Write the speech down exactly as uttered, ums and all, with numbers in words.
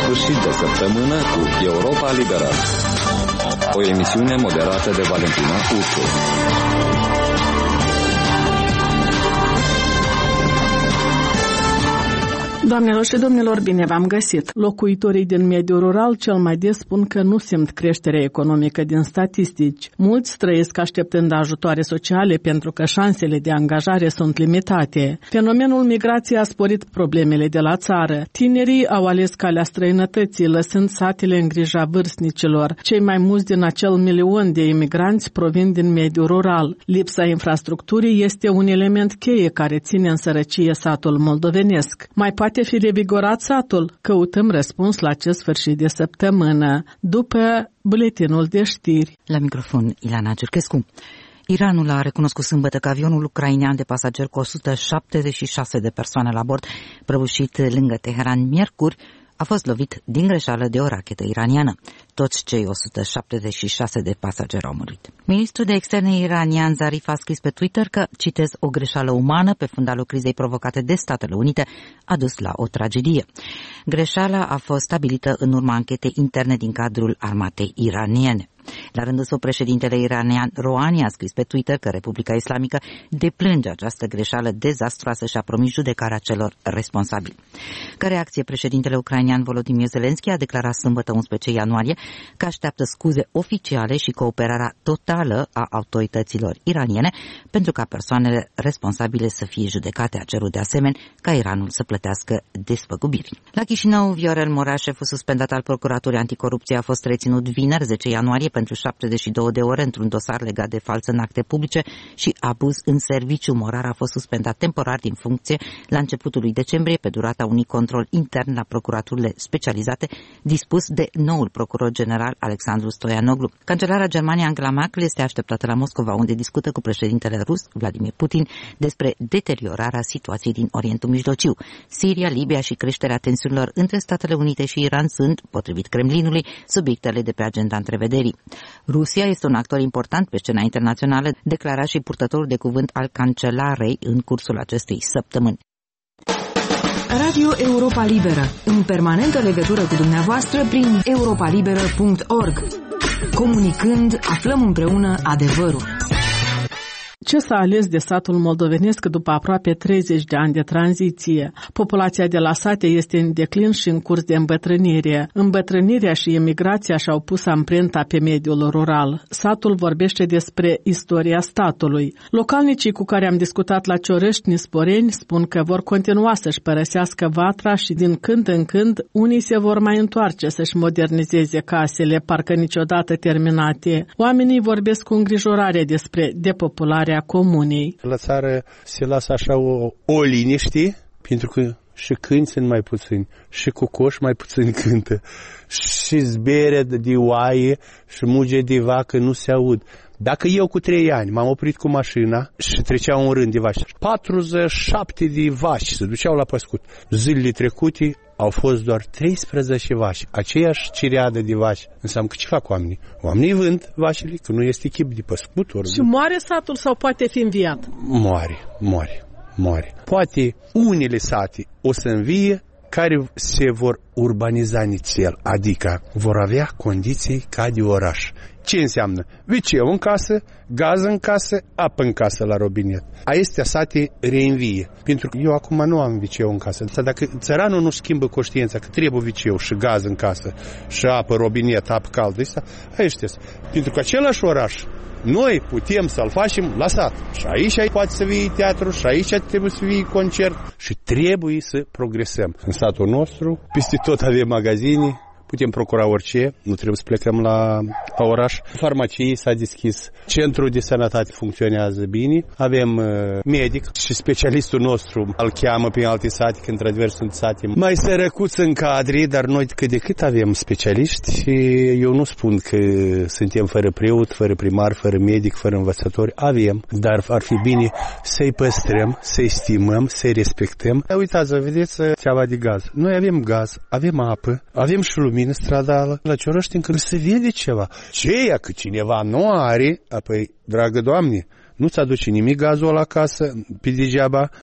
sfârșit de săptămână cu Europa Liberă. O emisiune moderată de Valentina Ursu. Doamnelor și domnilor, bine v-am găsit! Locuitorii din mediul rural cel mai des spun că nu simt creșterea economică din statistici. Mulți trăiesc așteptând ajutoare sociale pentru că șansele de angajare sunt limitate. Fenomenul migrației a sporit problemele de la țară. Tinerii au ales calea străinătății, lăsând satele în grija vârstnicilor. Cei mai mulți din acel milion de imigranți provin din mediul rural. Lipsa infrastructurii este un element cheie care ține în sărăcie satul moldovenesc. Mai poate fi revigorat satul? Căutăm răspuns la acest sfârșit de săptămână, după buletinul de știri. La microfon, Ilana Cerchescu. Iranul a recunoscut sâmbătă că avionul ucrainean de pasageri cu o sută șaptezeci și șase de persoane la bord, prăbușit lângă Teheran miercuri, a fost lovit din greșeală de o rachetă iraniană. Toți cei o sută șaptezeci și șase de pasageri au murit. Ministrul de externe iranian Zarif a scris pe Twitter că, citez, o greșeală umană pe fundalul crizei provocate de Statele Unite a dus la o tragedie. Greșeala a fost stabilită în urma anchetei interne din cadrul armatei iraniene. La rândul său, președintele iranian Rouhani a scris pe Twitter că Republica Islamică deplânge această greșeală dezastroasă și a promis judecarea celor responsabili. Ca reacție, președintele ucrainean Volodymyr Zelensky a declarat sâmbătă unsprezece ianuarie că așteaptă scuze oficiale și cooperarea totală a autorităților iraniene pentru ca persoanele responsabile să fie judecate. A cerut de asemenea ca Iranul să plătească despăgubiri. La Chișinău, Viorel Morea, șeful suspendat al Procuraturii Anticorupție, a fost reținut vineri, zece ianuarie, pentru șaptezeci și două de ore într-un dosar legat de falsă în acte publice și abuz în serviciu. Morar a fost suspendat temporar din funcție la începutul lui decembrie pe durata unui control intern la procuraturile specializate dispus de noul procuror general Alexandru Stoianoglu. Cancelara Germaniei Angela Merkel este așteptată la Moscova, unde discută cu președintele rus Vladimir Putin despre deteriorarea situației din Orientul Mijlociu. Siria, Libia și creșterea tensiunilor între Statele Unite și Iran sunt, potrivit Kremlinului, subiectele de pe agenda întrevederii. Rusia este un actor important pe scena internațională, declara și purtătorul de cuvânt al cancelarei în cursul acestei săptămâni. Radio Europa Liberă, în permanentă legătură cu dumneavoastră prin europa liberă punct org. Comunicând, aflăm împreună adevărul. Ce s-a ales de satul moldovenesc după aproape treizeci de ani de tranziție? Populația de la sate este în declin și în curs de îmbătrânire. Îmbătrânirea și emigrația și-au pus amprenta pe mediul rural. Satul vorbește despre istoria statului. Localnicii cu care am discutat la Ciorești, Nisporeni, spun că vor continua să-și părăsească vatra și din când în când unii se vor mai întoarce să-și modernizeze casele, parcă niciodată terminate. Oamenii vorbesc cu îngrijorare despre depopulare a comunei. La țară se lasă așa o, o liniște, pentru că și câini sunt mai puțini, și cocoși mai puțin cântă, și zbere de oaie și muge de vacă nu se aud. Dacă eu cu trei ani m-am oprit cu mașina și trecea un rând de vaci, patruzeci și șapte de vaci se duceau la păscut. Zilele trecute au fost doar treisprezece vaci, aceeași cireadă de vaci. Înseamnă că ce fac oamenii? Oamenii vând vașile, că nu este chip de păscut. Ori și moare satul sau poate fi înviat? Moare, moare, moare. Poate unele sate o să învie care se vor urbaniza nițel, adică vor avea condiții ca de oraș. Ce înseamnă? Viceu în casă, gaz în casă, apă în casă la robinet. Acestea sate reînvie. Pentru că eu acum nu am viceu în casă. Dacă țăranul nu schimbă conștiința că trebuie viceu și gaz în casă și apă, robinet, apă caldă, aceștia. Pentru că același oraș noi putem să-l facem la sat. Și aici poate să fie teatru, și aici trebuie să fie concert. Și trebuie să progresăm. În satul nostru, peste tot avem magazine, putem procura orice, nu trebuie să plecăm la, la oraș. Farmacie s-a deschis, centrul de sănătate funcționează bine, avem uh, medic și specialistul nostru îl cheamă pe alte sate, că într-adevăr sunt sate mai sărăcuți în cadre, dar noi cât de cât avem specialiști și eu nu spun că suntem fără preot, fără primar, fără medic, fără învățători, avem, dar ar fi bine să-i păstrăm, să-i stimăm, să-i respectăm. Uitați-vă, vedeți treaba de gaz. Noi avem gaz, avem apă, avem și lumină stradală. La Cioroști încă se vede ceva. Ceea că cineva nu are, apoi, dragă Doamne, nu-ți aduce nimic gazul la casă, pe degeaba,